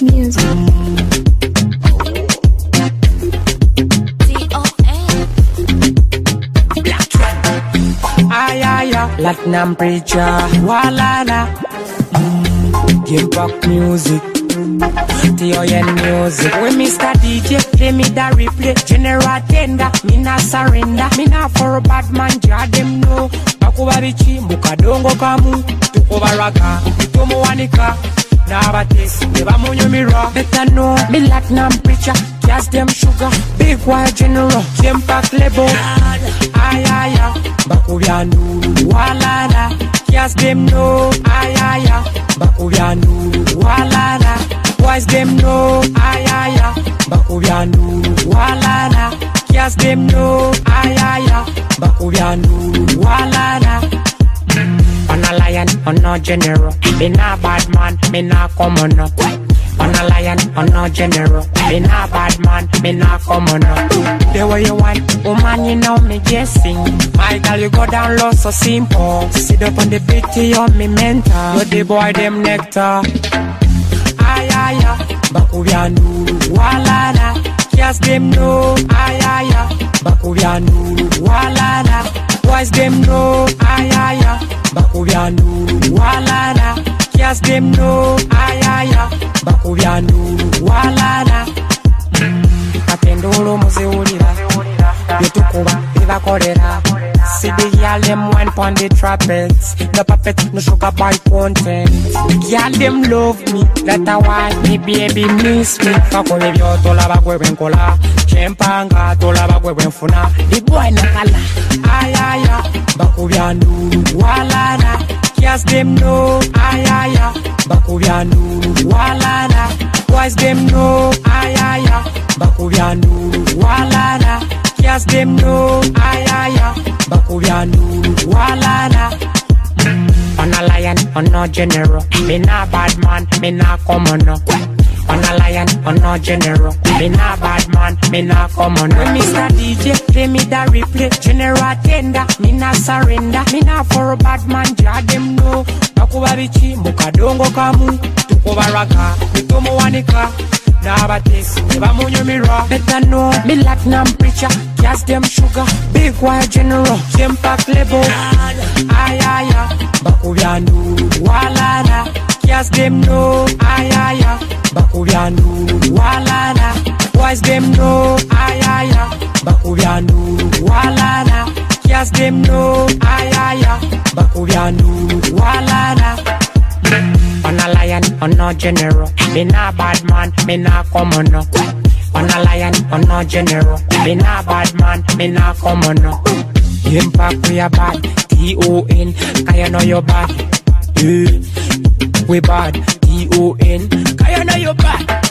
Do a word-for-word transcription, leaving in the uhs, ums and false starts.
Music. Ay, ay, ay, Latin preacher, walala. Mm, Impact music, T O N music. When Mister D J play me the replay, general tender, me not surrender. Me not for a bad man, jar them know. Bakuba bichi, mukadongo kamu, tukoba raka, tumo wanika. Never taste, never munyo mirror. Better know, me Latin preacher, gas them sugar. Big white general, Impact label. Ay, ay, ay, Bakubia Nuru, walala. Gas them know, ay, ay, ay, Bakubia Nuru, walala. Boys them know, ay, ay, ay, Bakubia Nuru, walala. Gas them know, ay, ay, ay, Bakubia Nuru, walala. On a lion, on a general. Me not bad man, me not common up. On a lion, on a general. Me not bad man, me not common up. The way you want, woman, you know me guessing. My girl, you go down low so simple. Sit up on the beat, on me mentor. You the boy, them nectar. Ay, ay, ay, Bakubia Nuru, walala. Yes, them know, ay, ay, ay, Bakubia Nuru, walala. Boys, them know, ay, ay, ay, Bakubia Nuru, walala. Yes, them know, ay, ay, ay, Bakubia Nuru, walala. Katendolo muzeulira, yotukuba, viva korera. See the girl them wine pon the trumpets. The puppet no sugar boy content. Girl them love me, that's why me baby miss me. Kakole vyo tola bagwe benkola, chempanga tola bagwe benfuna. The boy na kala, ay ay ay, Bakubia Nuru, walala. Yes them know, ay ay ay, Bakubia Nuru, walala. Boys them know, ay ay ay, Bakubia Nuru, walala. Yes them know, ay ay ay, Bakubia Nuru, walala. On a lion, on a general. Me not bad man, me not common up. On a lion, on a general. Me not bad man, me not common up. When Mister D J play me the replay, general tender, me not surrender. Me not for a bad man, jar them know. Bakuba bichi, mukadongo kamu, tukoba raka, tumo wanika. Never taste, never munyo mirror. Better know, me Latin preacher, gas them sugar. Big white general, Impact label. Ay, ay, ay, Bakubia Nuru, walala. Gas them know, ay, ay, ay, Bakubia Nuru, walala. Boys them know, ay, ay, ay, Bakubia Nuru, walala. Gas them know, ay, ay, ay, Bakubia Nuru, walala. On a lion, on a general. Me not bad man, me not common up. On a lion, on a general. Me not bad man, me not common up. Impact we are bad, T O N. Kaya know you bad, yeah. We bad, T O N. Kaya know you bad.